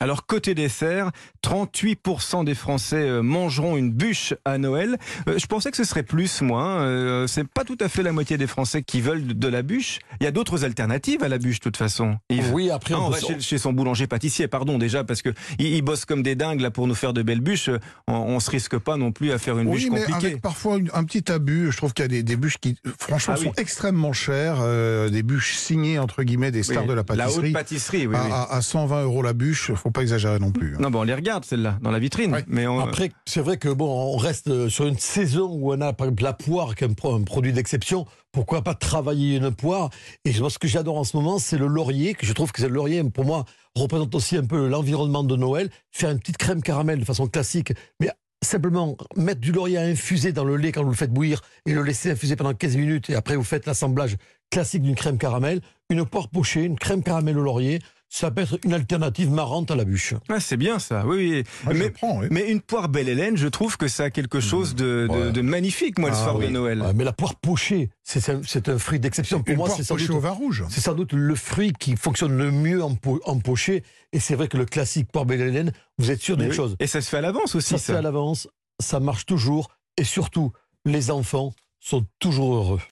Alors, côté dessert, 38% des Français mangeront une bûche à Noël. Je pensais que ce serait plus, moi. C'est pas tout à fait la moitié des Français qui veulent de la bûche. Il y a d'autres alternatives à la bûche, de toute façon. Yves. Oui, après on va chez son boulanger-pâtissier, pardon, déjà, parce que ils bossent comme des dingues là pour nous faire de belles bûches. On se risque pas non plus à faire une bûche compliquée. Mais avec parfois un petit abus. Je trouve qu'il y a des bûches qui, franchement, sont extrêmement chères. Des bûches signées, entre guillemets, des stars de la pâtisserie. La haute pâtisserie, à 120 € la bûche, faut pas exagérer non plus. Non, on les regarde, celle-là, dans la vitrine. Ouais. Mais Après, c'est vrai que on reste sur une saison où on a, par exemple, la poire, qui est un produit d'exception. Pourquoi pas travailler une poire? Et moi, ce que j'adore en ce moment, c'est le laurier, que je trouve que le laurier, pour moi, représente aussi un peu l'environnement de Noël. Faire une petite crème caramel de façon classique, mais simplement mettre du laurier à infuser dans le lait quand vous le faites bouillir et le laisser infuser pendant 15 minutes et après vous faites l'assemblage classique d'une crème caramel, une poire pochée, une crème caramel au laurier. Ça peut être une alternative marrante à la bûche. Ah, c'est bien ça, oui. Mais une poire Belle Hélène, je trouve que ça a quelque chose de magnifique, moi, le soir de Noël. Ouais, mais la poire pochée, c'est un fruit d'exception. Pour moi, c'est pochée au vin rouge. C'est sans doute le fruit qui fonctionne le mieux en poché. Et c'est vrai que le classique poire Belle Hélène, vous êtes sûr d'une chose. Et ça se fait à l'avance aussi, ça. Ça se fait à l'avance, ça marche toujours. Et surtout, les enfants sont toujours heureux.